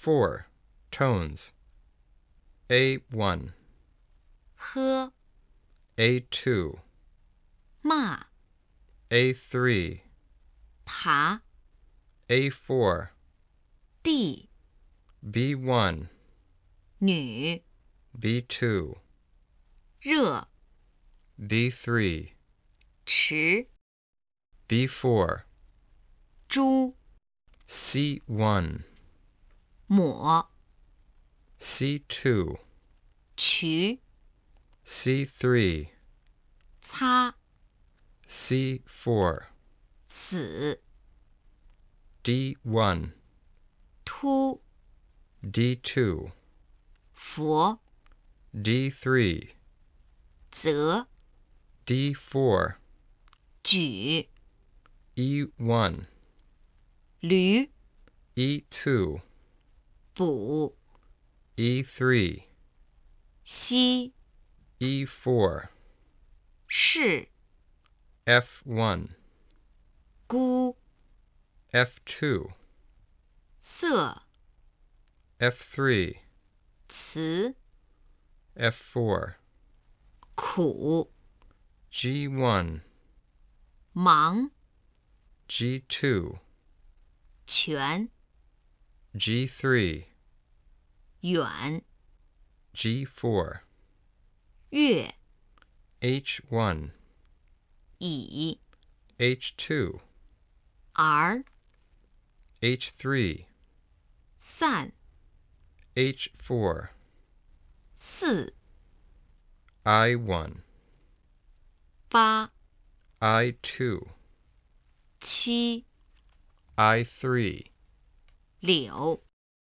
4. Tones. A1, 喝 A2, 骂 A3, 爬 A4, 地 B1, 女 B2, 热 B3, 迟 B4, 猪 C1, 抹 C2, 渠 C3, 擦 C4, 死 D1, 突 D2, 佛 D3, 则 D4, 举 E1, 驴 E2, 补 E3, 西 E4, 是 F1, 姑 F2, 色 F3, 词 F4, 苦 G1, 忙 G2, 全 G3, 远 G4, 月 H1, 以 H2, 而 H3, 散 H4, 四 I1, 八 I2, 七 I3, 柳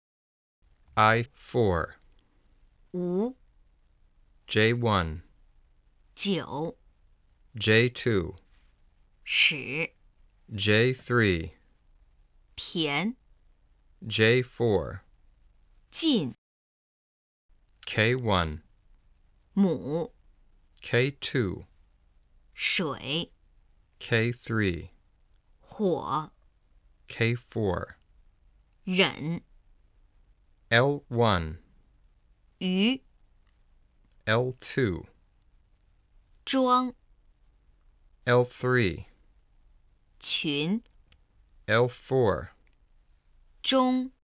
I4, 无 J1, 九 J2, 使 J3, 田 J4, 进 K1, 母 K2, 水 K3, 火 K4, 忍 L1, 鱼 L2, 庄 L3, 群 L4, 中